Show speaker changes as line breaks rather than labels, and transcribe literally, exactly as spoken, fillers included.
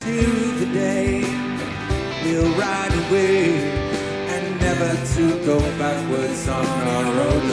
to the day we'll ride away, and never to go backwards on our road.